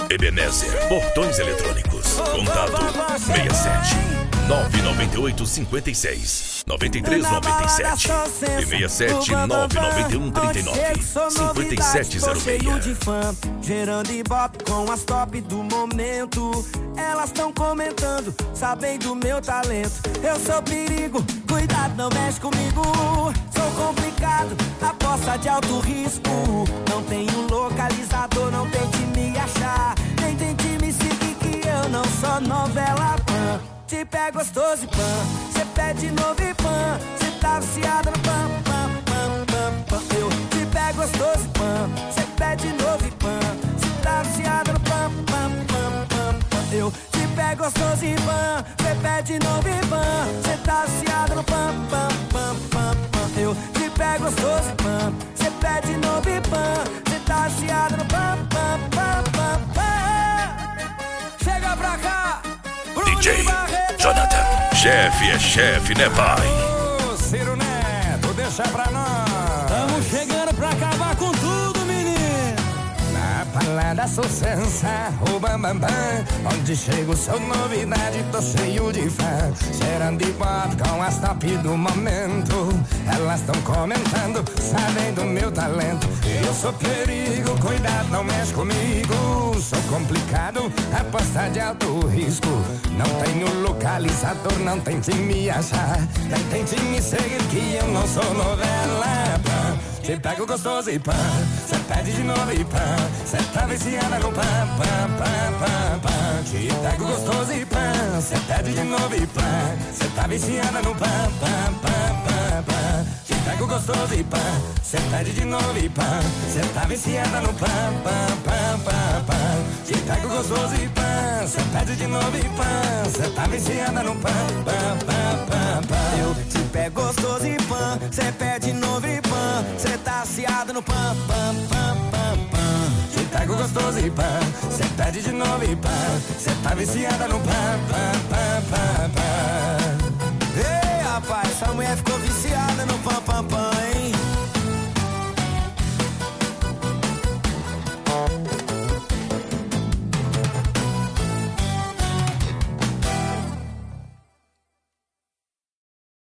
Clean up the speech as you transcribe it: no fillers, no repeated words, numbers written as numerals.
Ebenezer Portões Eletrônicos. Contato 67 998 56 93 97 e 67 991 39 5706. De fã, gerando ibope com as top do momento. Elas tão comentando, sabem do meu talento. Eu sou perigo, cuidado, não mexe comigo. Sou complicado, aposta de alto risco. Não tenho localizador, não tente me achar. Nem tente me seguir que eu não sou novela pã. Te pego gostoso e pã, cê pede novo e pã. Cê tá viciado no pam, pam, pam, pam, pam. Eu te pego gostoso e pã, cê pede novo e pã. Cê tá viciado no pam, pam, pam, pam, pam. Eu te pego gostoso e pã, cê pede novo e pã. Cê tá viciado no pam, pam, pam, pam, pam. Eu te pego gostoso e pã, cê pede novo e pã. Cê tá viciado no pam, pam, pam, pam, pam. Chega pra cá, DJ Jonathan. Chefe é chefe, né, pai? Ô, Ciro Neto, deixa pra nós. Tamo chegando pra acabar com tudo, menino. Na balada sou sensa, o bam bam bam. Onde chego sou novidade, tô cheio de fã. Cheirando de pop com as top do momento. Elas tão comentando, sabem do meu talento. Eu sou perigo, cuidado, não mexe comigo. Sou complicado, aposta de alto risco. Não tenho localizador, não tente me achar. Nem tente me seguir que eu não sou novela pã. Te pego gostoso e pã, cê pede de novo e pã. Cê tá viciada no pã, pã, pã, pã, pã. Te pego gostoso e pã, cê pede de novo e pã. Cê tá viciada no pã, pã, pã, pã, pã. Te pego gostoso e pã, cê pede de novo e pã. Cê tá viciada no pã, pã, pã, pã, pã. Te pego gostoso e pã, cê pede de novo e pã. Cê tá viciada no pã, pã, pã, pã, pã. Eu te pego gostoso e pã, cê pede novo e pã. Cê tá viciado no pam, pam, pam, pam, pam. Te pego gostoso e pã, cê pede de novo e pã. Cê tá viciada no pã, pã,